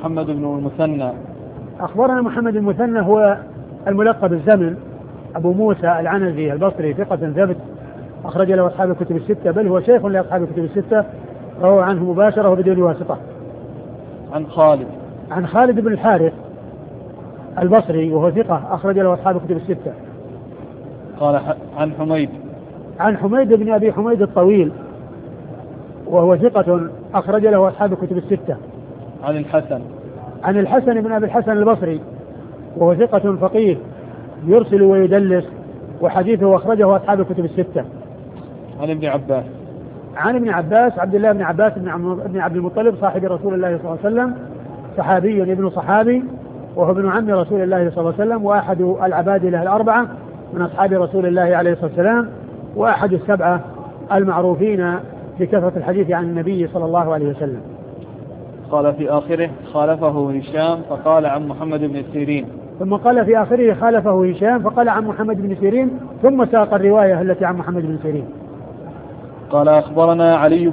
محمد بن المثنى. أخبرنا محمد المثنى هو الملقب الزمن أبو موسى العنزي البصري ثقة ثبت أخرج له أصحاب الكتب الستة، بل هو شيخ لأصحاب الكتب الستة، روى عنه مباشرة وبدون واسطة. عن خالد بن الحارث البصري وهو ثقة أخرج له أصحاب الكتب الستة. قال عن حميد بن أبي حميد الطويل وهو ثقة أخرج له أصحاب الكتب الستة. عن الحسن بن أبي الحسن البصري وهو ثقة فقيه يرسل ويدلس وحديثه أخرجه أصحاب الكتب الستة. عن ابن عباس عبد الله بن عباس بن عبد المطلب صاحب رسول الله صلى الله عليه وسلم، صحابي ابن صحابي، وهو ابن عم رسول الله صلى الله عليه وسلم، وأحد العبادلة الأربعة من أصحاب رسول الله عليه الصلاة والسلام، وأحد السبعة المعروفين بكثرة الحديث عن النبي صلى الله عليه وسلم. قال في آخره خالفه هشام فقال عن محمد بن سيرين. ثم قال في آخره خالفه هشام فقال عن محمد بن سيرين، ثم ساق الرواية التي عن محمد بن سيرين. قال أخبرنا علي